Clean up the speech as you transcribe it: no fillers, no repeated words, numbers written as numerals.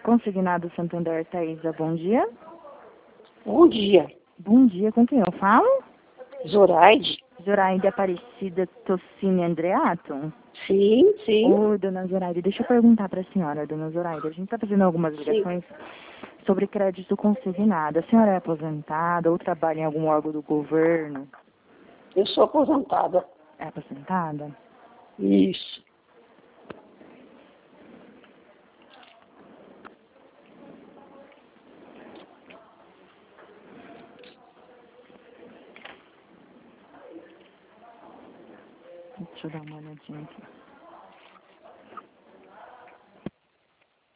Consignado Santander, Thaisa, bom dia. Bom dia. Bom dia, com quem eu falo? Zoraide? Zoraide Aparecida Tossini Andreato? Sim, sim. Oi, dona Zoraide, deixa eu perguntar para a senhora, dona Zoraide. A gente está fazendo algumas ligações sobre crédito consignado. A senhora é aposentada ou trabalha em algum órgão do governo? Eu sou aposentada. É aposentada? Isso. Deixa eu dar uma olhadinha aqui.